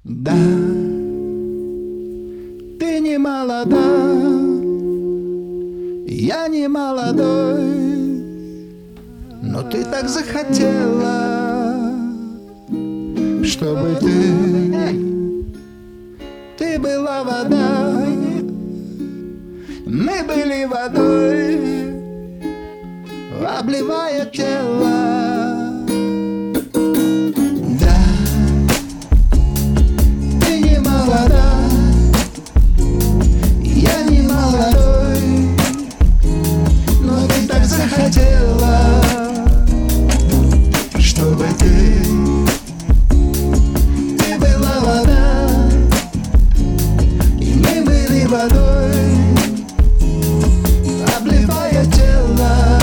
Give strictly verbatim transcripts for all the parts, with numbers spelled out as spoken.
Да, ты не молода, я не молодой, но ты так захотела, чтобы ты, ты была водой, мы были водой, обливая тело. Чтобы ты, ты была вода, и мы были водой, обливая тело.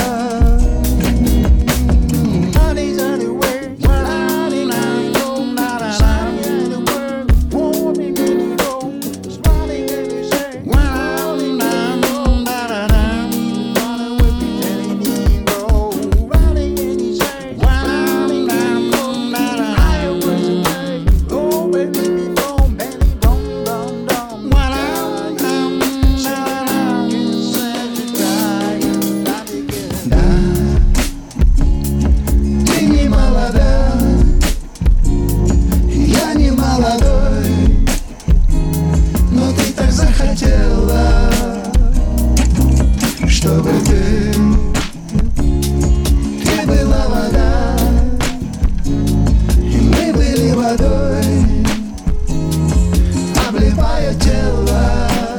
Чтобы ты, ты была вода, и мы были водой, обливая тело.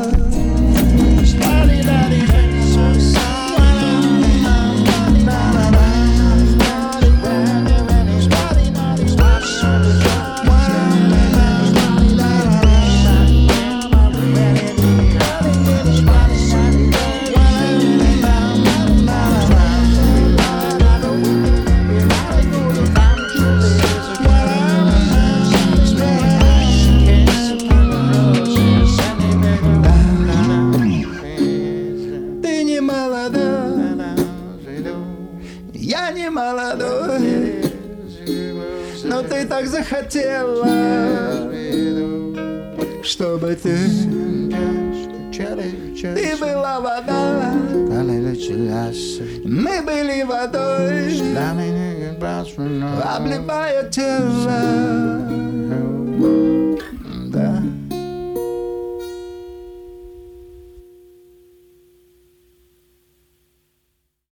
Я не молодой, но ты так захотела, чтобы ты, ты была вода, мы были водой, обливая тело.